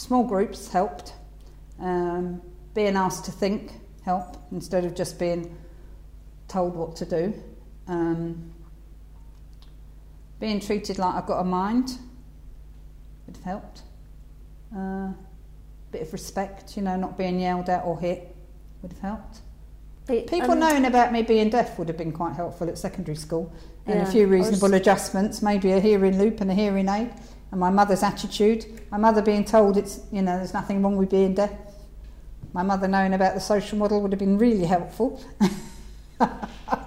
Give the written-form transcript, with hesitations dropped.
Small groups helped. Being asked to think helped instead of just being told what to do. Being treated like I've got a mind would have helped. Bit of respect, not being yelled at or hit would have helped. People knowing about me being deaf would have been quite helpful at secondary school, and a few reasonable adjustments, maybe a hearing loop and a hearing aid, and my mother's attitude. My mother being told there's nothing wrong with being deaf. My mother knowing about the social model would have been really helpful.